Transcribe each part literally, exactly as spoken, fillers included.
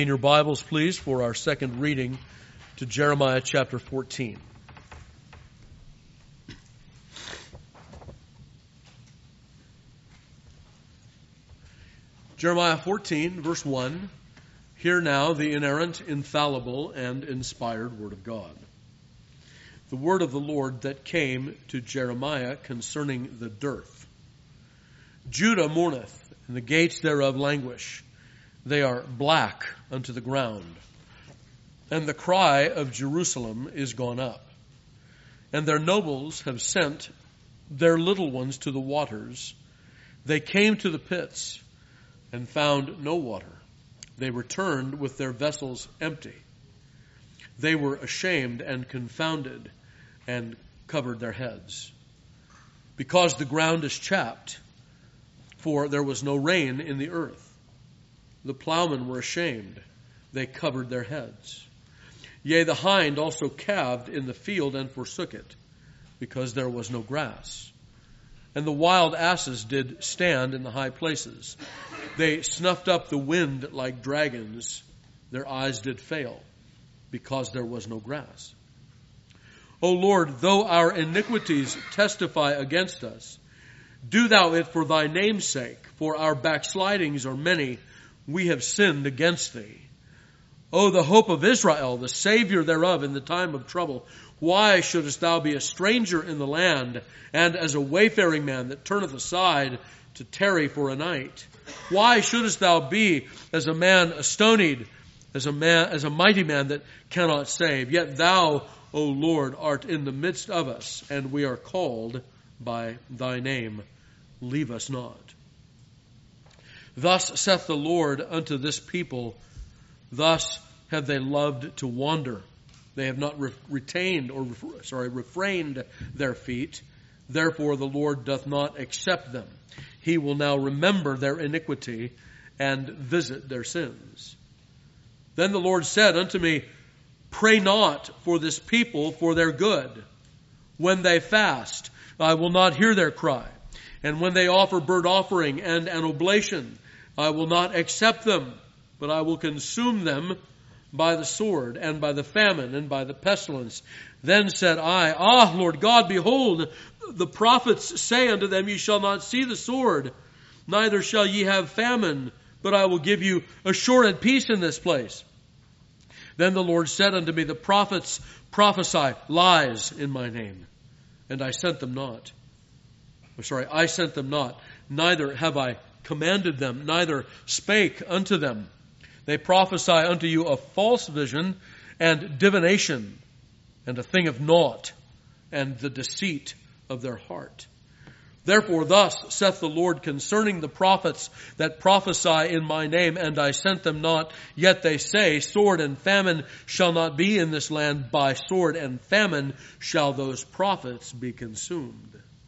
In your Bibles, please, for our second reading to Jeremiah chapter fourteen. Jeremiah fourteen, verse one. Hear now the inerrant, infallible, and inspired word of God. The word of the Lord that came to Jeremiah concerning the dearth. Judah mourneth, and the gates thereof languish. They are black unto the ground. And the cry of Jerusalem is gone up. And their nobles have sent their little ones to the waters. They came to the pits and found no water. They returned with their vessels empty. They were ashamed and confounded and covered their heads. Because the ground is chapped, for there was no rain in the earth. The plowmen were ashamed. They covered their heads. Yea, the hind also calved in the field and forsook it, because there was no grass. And the wild asses did stand in the high places. They snuffed up the wind like dragons. Their eyes did fail, because there was no grass. O Lord, though our iniquities testify against us, do thou it for thy name's sake, for our backslidings are many. We have sinned against thee. O the hope of Israel, the Savior thereof in the time of trouble, why shouldest thou be a stranger in the land, and as a wayfaring man that turneth aside to tarry for a night? Why shouldest thou be as a man astonied, as a man, as a mighty man that cannot save? Yet thou, O Lord, art in the midst of us, and we are called by thy name. Leave us not. Thus saith the Lord unto this people, thus have they loved to wander. They have not re- retained or re- sorry refrained their feet. Therefore the Lord doth not accept them. He will now remember their iniquity and visit their sins. Then the Lord said unto me, pray not for this people for their good. When they fast, I will not hear their cry. And when they offer burnt offering and an oblation, I will not accept them, but I will consume them by the sword and by the famine and by the pestilence. Then said I, Ah, Lord God, behold, the prophets say unto them, ye shall not see the sword, neither shall ye have famine, but I will give you assured peace in this place. Then the Lord said unto me, the prophets prophesy lies in my name, and I sent them not. I'm sorry, I sent them not, neither have I commanded them, neither spake unto them. They prophesy unto you a false vision and divination, and a thing of naught, and the deceit of their heart. Therefore thus saith the Lord concerning the prophets that prophesy in my name, and I sent them not, yet they say, sword and famine shall not be in this land, by sword and famine shall those prophets be consumed.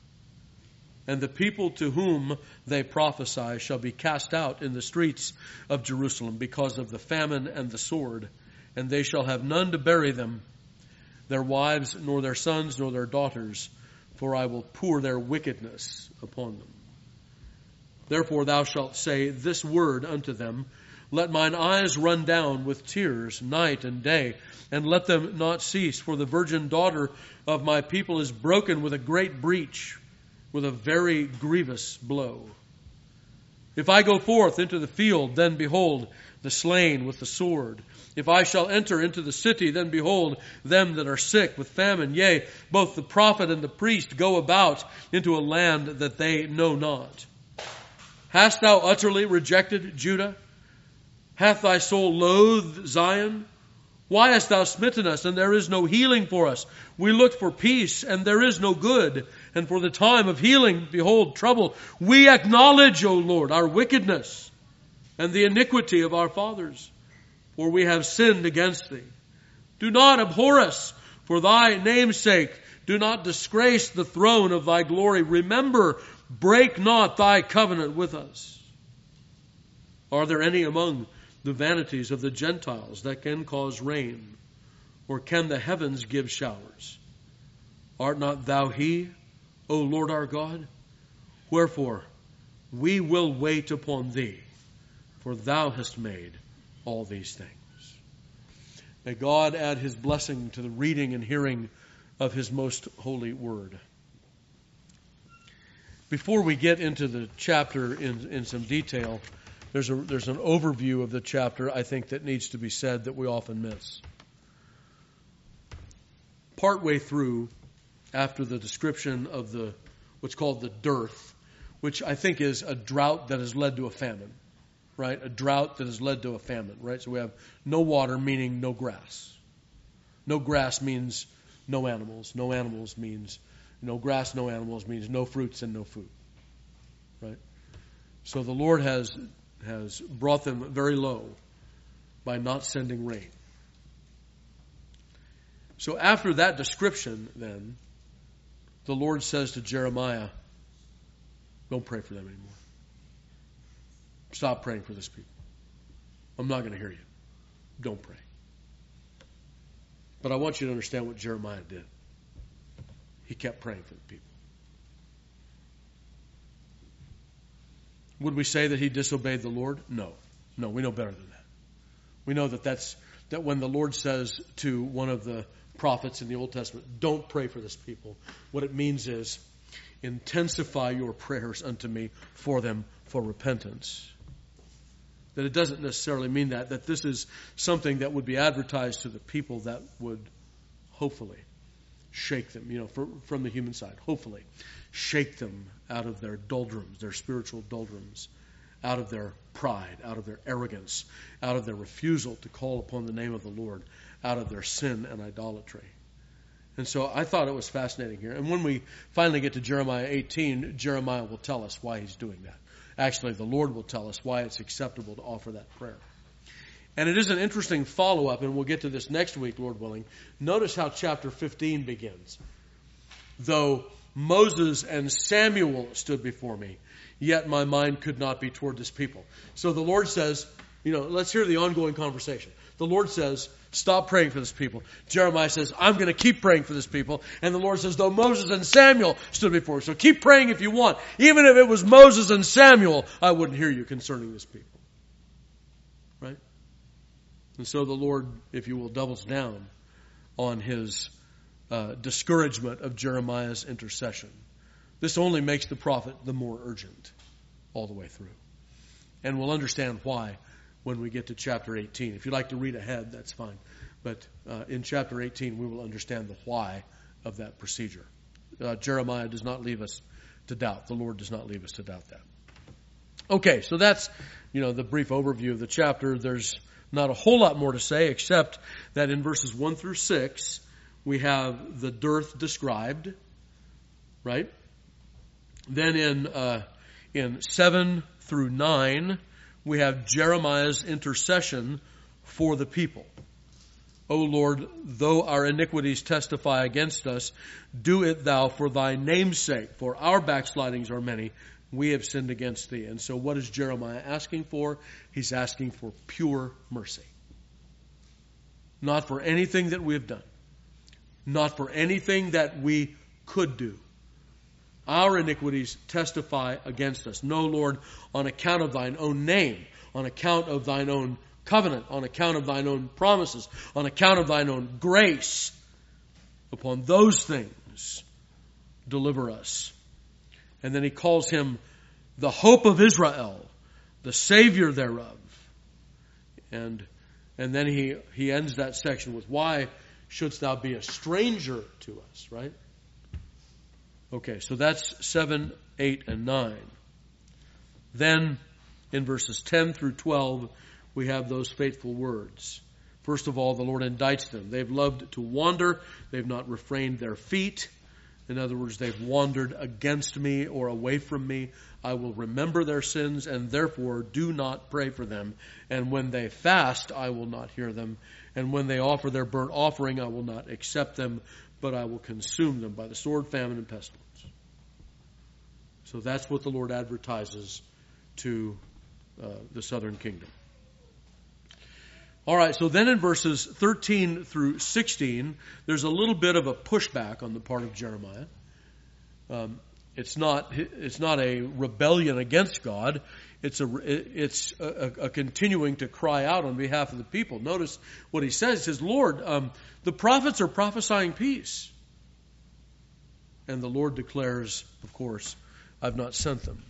And the people to whom they prophesy shall be cast out in the streets of Jerusalem because of the famine and the sword, and they shall have none to bury them, their wives, nor their sons, nor their daughters, for I will pour their wickedness upon them. Therefore thou shalt say this word unto them, let mine eyes run down with tears night and day, and let them not cease, for the virgin daughter of my people is broken with a great breach, with a very grievous blow. If I go forth into the field, then behold, the slain with the sword. If I shall enter into the city, then behold, them that are sick with famine. Yea, both the prophet and the priest go about into a land that they know not. Hast thou utterly rejected Judah? Hath thy soul loathed Zion? Why hast thou smitten us, and there is no healing for us? We looked for peace, and there is no good. And for the time of healing, behold, trouble. We acknowledge, O Lord, our wickedness and the iniquity of our fathers, for we have sinned against thee. Do not abhor us for thy name's sake. Do not disgrace the throne of thy glory. Remember, break not thy covenant with us. Are there any among the vanities of the Gentiles that can cause rain, or can the heavens give showers? Art not thou he, O Lord our God? Wherefore, we will wait upon thee, for thou hast made all these things. May God add His blessing to the reading and hearing of His most holy word. Before we get into the chapter in, in some detail, there's a, there's an overview of the chapter, I think, that needs to be said that we often miss. Partway through, after the description of the what's called the dearth, which I think is a drought that has led to a famine, right? A drought that has led to a famine, right? So we have no water, meaning no grass. No grass means no animals. No animals means no grass, no animals means no fruits and no food, right? So the Lord has has brought them very low by not sending rain. So after that description, then, the Lord says to Jeremiah, don't pray for them anymore. Stop praying for this people. I'm not going to hear you. Don't pray. But I want you to understand what Jeremiah did. He kept praying for the people. Would we say that he disobeyed the Lord? No. No, we know better than that. We know that that's that when the Lord says to one of the prophets in the Old Testament, don't pray for this people, what it means is intensify your prayers unto me for them for repentance. That it doesn't necessarily mean that, that this is something that would be advertised to the people that would hopefully shake them, you know, for, from the human side, hopefully shake them out of their doldrums, their spiritual doldrums, out of their pride, out of their arrogance, out of their refusal to call upon the name of the Lord, out of their sin and idolatry. And so I thought it was fascinating here. And when we finally get to Jeremiah eighteen, Jeremiah will tell us why he's doing that. Actually, the Lord will tell us why it's acceptable to offer that prayer. And it is an interesting follow-up, and we'll get to this next week, Lord willing. Notice how chapter fifteen begins. Though Moses and Samuel stood before me, yet my mind could not be toward this people. So the Lord says, you know, let's hear the ongoing conversation. The Lord says, stop praying for this people. Jeremiah says, I'm going to keep praying for this people. And the Lord says, though Moses and Samuel stood before you. So keep praying if you want. Even if it was Moses and Samuel, I wouldn't hear you concerning this people. Right? And so the Lord, if you will, doubles down on his uh, discouragement of Jeremiah's intercession. This only makes the prophet the more urgent all the way through. And we'll understand why when we get to chapter eighteen. If you'd like to read ahead, that's fine. But uh, in chapter eighteen, we will understand the why of that procedure. Uh, Jeremiah does not leave us to doubt. The Lord does not leave us to doubt that. Okay, so that's, you know, the brief overview of the chapter. There's not a whole lot more to say, except that in verses one through six, we have the dearth described, right? Then in uh, in seven through nine, we have Jeremiah's intercession for the people. O Lord, though our iniquities testify against us, do it thou for thy name's sake, for our backslidings are many. We have sinned against thee. And so what is Jeremiah asking for? He's asking for pure mercy. Not for anything that we have done. Not for anything that we could do. Our iniquities testify against us. No, Lord, on account of thine own name, on account of thine own covenant, on account of thine own promises, on account of thine own grace, upon those things, deliver us. And then he calls him the hope of Israel, the Savior thereof. And, and then he, he ends that section with, why shouldst thou be a stranger to us, right? Okay, so that's seven, eight, and nine. Then, in verses ten through twelve, we have those fateful words. First of all, the Lord indicts them. They've loved to wander. They've not refrained their feet. In other words, they've wandered against me or away from me. I will remember their sins, and therefore do not pray for them. And when they fast, I will not hear them. And when they offer their burnt offering, I will not accept them, but I will consume them by the sword, famine, and pestilence. So that's what the Lord advertises to uh, the southern kingdom. All right, so then in verses thirteen through sixteen, there's a little bit of a pushback on the part of Jeremiah. Um, it's not it's not a rebellion against God. It's a it's a, a continuing to cry out on behalf of the people. Notice what he says. He says, Lord, um, the prophets are prophesying peace. And the Lord declares, of course, I've not sent them.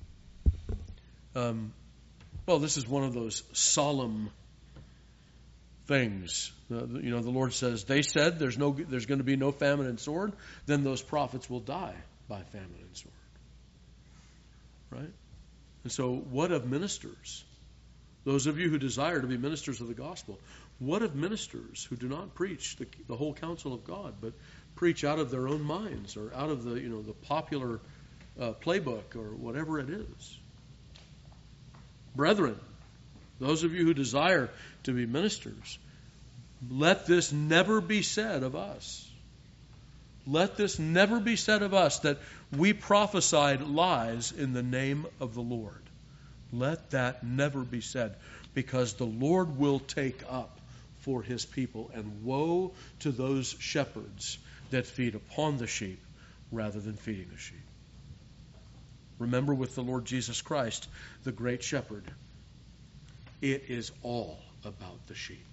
Um, well, this is one of those solemn things. Uh, you know, the Lord says, they said there's no, there's going to be no famine and sword. Then those prophets will die by famine and sword. Right? And so what of ministers? Those of you who desire to be ministers of the gospel, what of ministers who do not preach the, the whole counsel of God, but preach out of their own minds or out of the, you know, the popular uh, playbook or whatever it is? Brethren, those of you who desire to be ministers, let this never be said of us. Let this never be said of us that we prophesied lies in the name of the Lord. Let that never be said, because the Lord will take up for his people, and woe to those shepherds that feed upon the sheep rather than feeding the sheep. Remember, with the Lord Jesus Christ, the great shepherd, it is all about the sheep.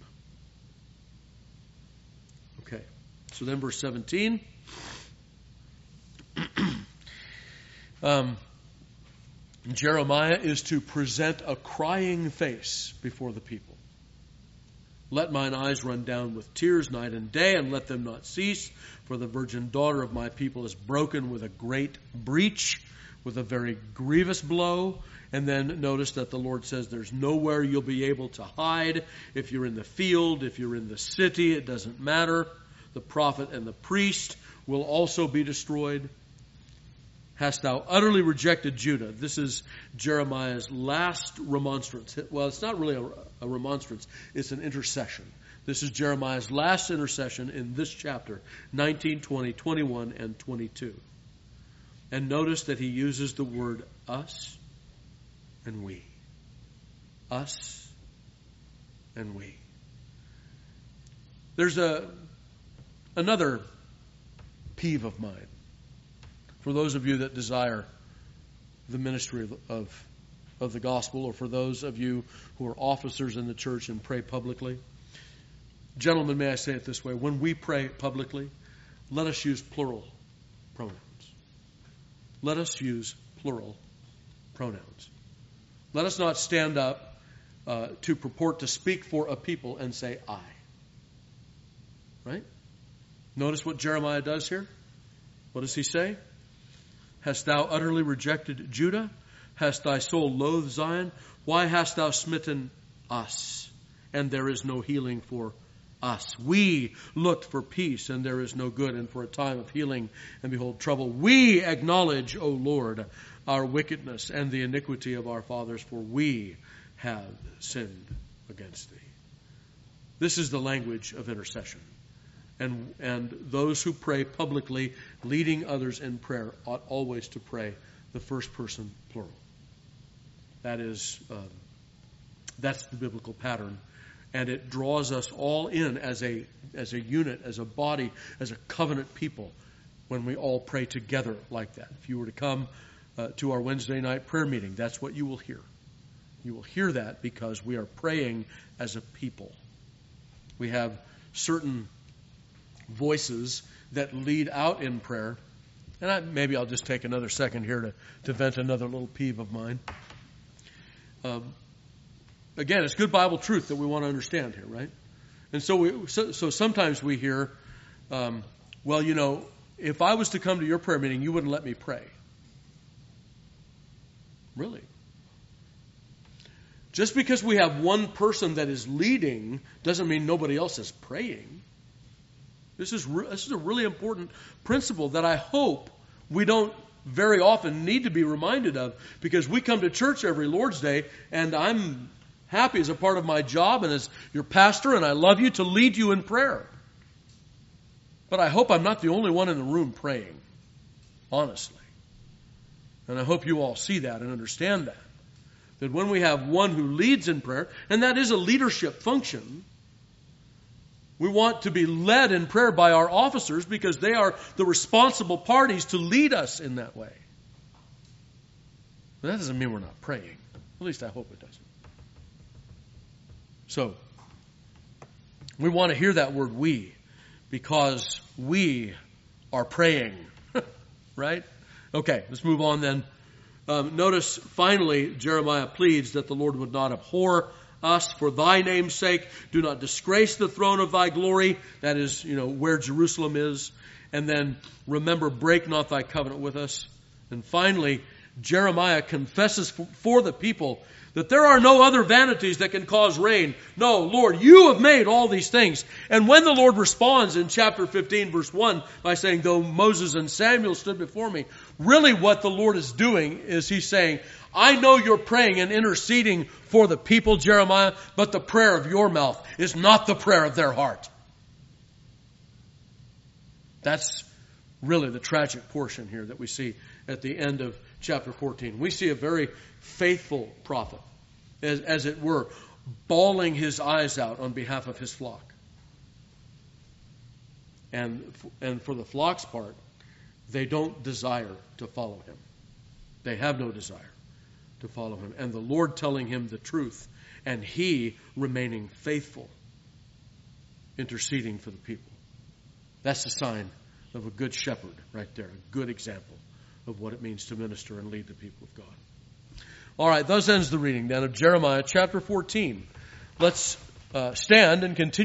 Okay, so then verse seventeen. um, Jeremiah is to present a crying face before the people. Let mine eyes run down with tears night and day, and let them not cease. For the virgin daughter of my people is broken with a great breach, with a very grievous blow. And then notice that the Lord says there's nowhere you'll be able to hide. If you're in the field, if you're in the city, it doesn't matter. The prophet and the priest will also be destroyed. Hast thou utterly rejected Judah? This is Jeremiah's last remonstrance. Well, it's not really a, a remonstrance. It's an intercession. This is Jeremiah's last intercession in this chapter, nineteen, twenty, twenty-one, and twenty-two. And notice that he uses the word us and we. Us and we. There's a another peeve of mine. For those of you that desire the ministry of, of, of the gospel, or for those of you who are officers in the church and pray publicly. Gentlemen, may I say it this way? When we pray publicly, let us use plural pronouns. Let us use plural pronouns. Let us not stand up uh, to purport to speak for a people and say I. Right? Notice what Jeremiah does here. What does he say? Hast thou utterly rejected Judah? Hast thy soul loathed Zion? Why hast thou smitten us? And there is no healing for us. We looked for peace, and there is no good, and for a time of healing, and behold, trouble. We acknowledge, O Lord, our wickedness and the iniquity of our fathers, for we have sinned against thee. This is the language of intercession. And, and those who pray publicly, leading others in prayer, ought always to pray the first person plural. That is, um, that's the biblical pattern. And it draws us all in as a, as a unit, as a body, as a covenant people, when we all pray together like that. If you were to come uh, to our Wednesday night prayer meeting, that's what you will hear. You will hear that because we are praying as a people. We have certain voices that lead out in prayer. And I, maybe I'll just take another second here to, to vent another little peeve of mine. Um, again, it's good Bible truth that we want to understand here, right? And so we, so, so sometimes we hear, um, well, you know, if I was to come to your prayer meeting, you wouldn't let me pray. Really? Just because we have one person that is leading doesn't mean nobody else is praying. This is re- this is a really important principle that I hope we don't very often need to be reminded of, because we come to church every Lord's Day, and I'm happy as a part of my job and as your pastor, and I love you, to lead you in prayer. But I hope I'm not the only one in the room praying, honestly. And I hope you all see that and understand that. That when we have one who leads in prayer, and that is a leadership function, We want to be led in prayer by our officers because they are the responsible parties to lead us in that way. But that doesn't mean we're not praying. At least I hope it doesn't. So, we want to hear that word we because we are praying. Right? Okay, let's move on then. Um, notice finally Jeremiah pleads that the Lord would not abhor us for thy name's sake. Do not disgrace the throne of thy glory. That is, you know, where Jerusalem is. And then remember, break not thy covenant with us. And finally, Jeremiah confesses for the people that there are no other vanities that can cause rain. No, Lord, you have made all these things. And when the Lord responds in chapter fifteen, verse one, by saying, though Moses and Samuel stood before me, really what the Lord is doing is he's saying, I know you're praying and interceding for the people, Jeremiah, but the prayer of your mouth is not the prayer of their heart. That's really the tragic portion here that we see at the end of chapter fourteen. We see a very faithful prophet, as, as it were, bawling his eyes out on behalf of his flock. And, and for the flock's part, they don't desire to follow him. They have no desire to follow him. And the Lord telling him the truth, and he remaining faithful, interceding for the people. That's the sign of a good shepherd right there, a good example of what it means to minister and lead the people of God. All right, thus ends the reading then of Jeremiah chapter fourteen. Let's uh, stand and continue.